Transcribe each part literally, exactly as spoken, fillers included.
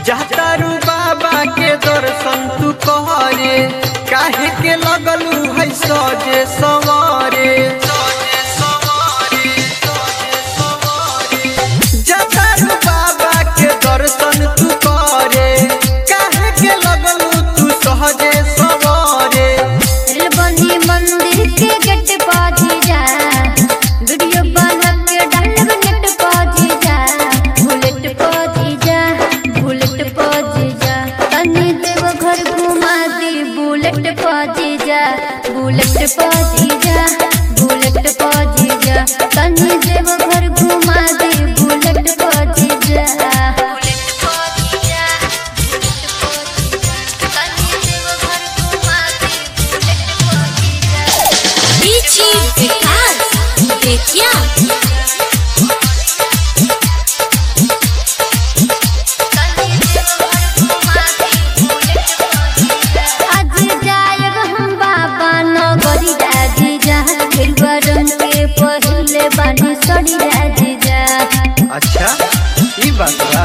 जहतारू बाबा के दर्शन तू करे काहे के लगलू है सजे सवारे। जहतारू बाबा के दर्शन तू करे काहे के लगलू तू सहजे सवारे। बनी मंदिर के गेट पाजी जा वीडियो बना के डालब नेट पाजी जा बुलेट पाजी जा बुलेट पाजी जा तनी देव घर घुमा दी बुलेट पाजी जा बुलेट पाजी जा बुलेट पाजी जा तनी देव घर घुमा दी बुलेट पाजी जा बुलेट पाजी जा तनी देव घर घुमा दी बुलेट पाजी जा बीची विकास बेतिया अच्छा ई बात बा।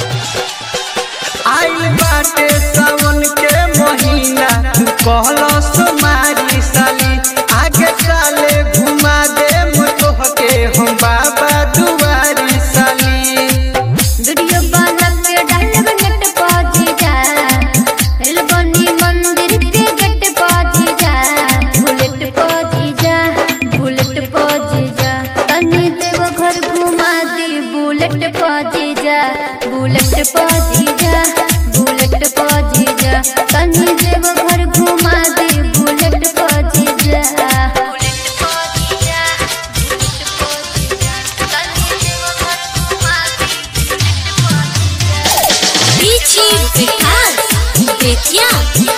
आइल बाटे सावन के महीना तू कहलो सोमारी साली आगे साले घुमा दे मुतोह के हम बाबा दुआरी साली। वीडियो बना के डालब नेट पाजी जा रेल बनी मंदिर के गेट पाजी जा बुलेट पाजी जा बुलेट पाजी जा तनी देव घर घुमा दी बुलेट पाजी जा बुलेट पाजी जा बुलेट पाजी जा तनी देव घर घुमा दी बुलेट पाजी जा बुलेट पाजी जा बुलेट पाजी जा तनी देव घर घुमा दी बुलेट पाजी जा बीची विकास बेतिया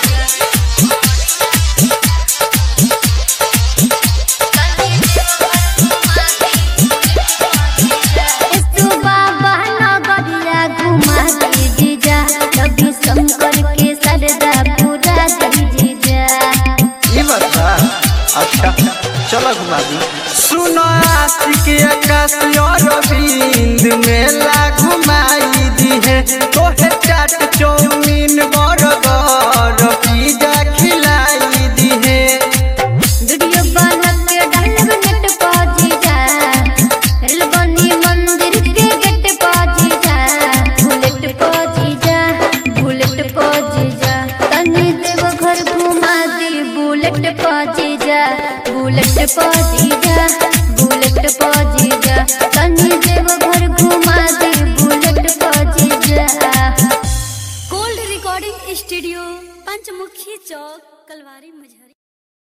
अच्छा चलो घुमा दी। सुनो आशिक आकाश और रविंद मेला घुमाई दी है तोहे चाट चौमीन बर्गर पिज्जा खिलाई दी है। वीडियो बना के डालब नेट पाजी जा रेल बनी मंदिर के गेट पाजी जा बुलेट पाजी जा बुलेट पाजी जा तनी देव घर घुमा दी बुलेट पाजी जा बुलेट पाजी जा बुलेट पाजी जा तनी देव घर घुमा दी बुलेट पाजी जा। Gold recording studio Panchmukhi Chowk Kalwari मुजहरी।